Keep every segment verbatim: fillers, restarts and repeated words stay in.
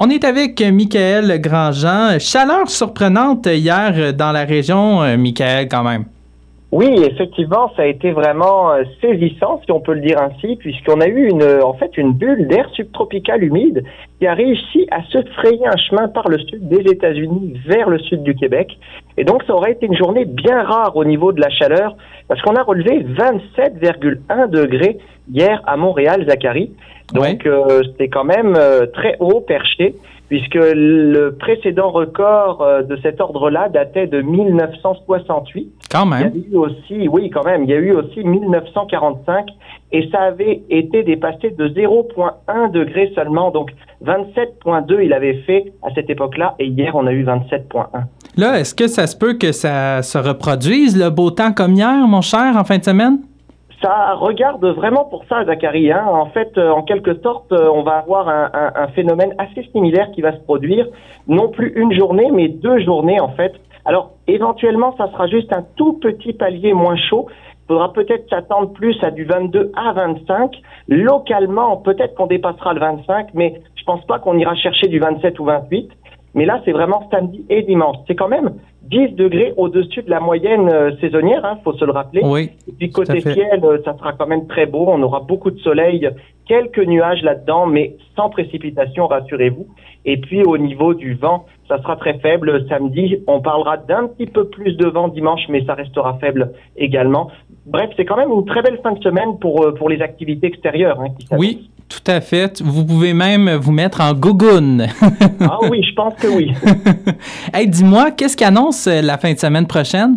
On est avec Michaël Grandjean. Chaleur surprenante hier dans la région, Michaël, quand même. Oui, effectivement, ça a été vraiment saisissant, si on peut le dire ainsi, puisqu'on a eu une, en fait, une bulle d'air subtropical humide qui a réussi à se frayer un chemin par le sud des États-Unis vers le sud du Québec. Et donc, ça aurait été une journée bien rare au niveau de la chaleur, parce qu'on a relevé vingt-sept virgule un degrés hier à Montréal, Zachary. Donc, ouais. euh, c'était quand même euh, très haut perché, puisque le précédent record euh, de cet ordre-là datait de mille neuf cent soixante-huit. Quand même. Il y a eu aussi, oui, quand même, il y a eu aussi mille neuf cent quarante-cinq, et ça avait été dépassé de zéro virgule un degré seulement. Donc, vingt-sept virgule deux il avait fait à cette époque-là, et hier, on a eu vingt-sept virgule un. Là, est-ce que ça se peut que ça se reproduise, le beau temps comme hier, mon cher, en fin de semaine? Ça regarde vraiment pour ça, Zachary. Hein. En fait, euh, en quelque sorte, euh, on va avoir un, un, un phénomène assez similaire qui va se produire. Non plus une journée, mais deux journées, en fait. Alors, éventuellement, ça sera juste un tout petit palier moins chaud. Il faudra peut-être s'attendre plus à du vingt-deux à vingt-cinq. Localement, peut-être qu'on dépassera le vingt-cinq, mais je pense pas qu'on ira chercher du vingt-sept ou vingt-huit. Mais là, c'est vraiment samedi et dimanche. C'est quand même dix degrés au-dessus de la moyenne euh, saisonnière, hein, faut se le rappeler. Oui, et puis côté ciel, euh, ça sera quand même très beau. On aura beaucoup de soleil, quelques nuages là-dedans, mais sans précipitation, rassurez-vous. Et puis au niveau du vent, ça sera très faible. Samedi, on parlera d'un petit peu plus de vent dimanche, mais ça restera faible également. Bref, c'est quand même une très belle fin de semaine pour, pour les activités extérieures. Hein, qui oui, tout à fait. Vous pouvez même vous mettre en gougoune. Ah oui, je pense que oui. Hey, dis-moi, qu'est-ce qu'annonce la fin de semaine prochaine?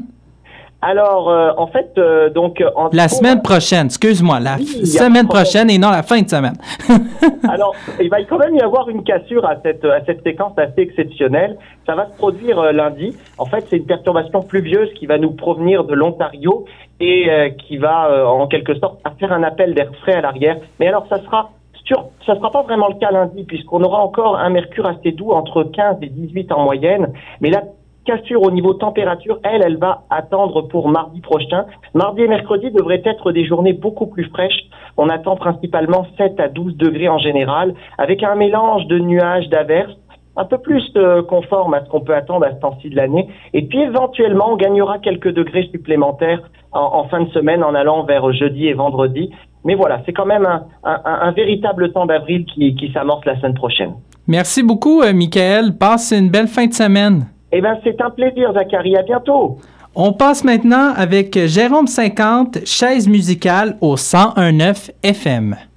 Alors, euh, en fait, euh, donc... En la cours, semaine prochaine, excuse-moi, la oui, f- semaine prochaine et non la fin de semaine. Alors, il va quand même y avoir une cassure à cette, à cette séquence assez exceptionnelle. Ça va se produire euh, lundi. En fait, c'est une perturbation pluvieuse qui va nous provenir de l'Ontario et euh, qui va, euh, en quelque sorte, faire un appel d'air frais à l'arrière. Mais alors, ça sera... Sur, ça ne sera pas vraiment le cas lundi, puisqu'on aura encore un mercure assez doux, entre quinze et dix-huit en moyenne. Mais la cassure au niveau température, elle, elle va attendre pour mardi prochain. Mardi et mercredi devraient être des journées beaucoup plus fraîches. On attend principalement sept à douze degrés en général, avec un mélange de nuages, d'averses, un peu plus euh, conforme à ce qu'on peut attendre à ce temps-ci de l'année. Et puis éventuellement, on gagnera quelques degrés supplémentaires en, en fin de semaine en allant vers jeudi et vendredi. Mais voilà, c'est quand même un, un, un véritable temps d'avril qui, qui s'amorce la semaine prochaine. Merci beaucoup, euh, Michaël. Passe une belle fin de semaine. Eh bien, c'est un plaisir, Zachary. À bientôt. On passe maintenant avec Jérôme cinquante, chaise musicale au cent un neuf F M.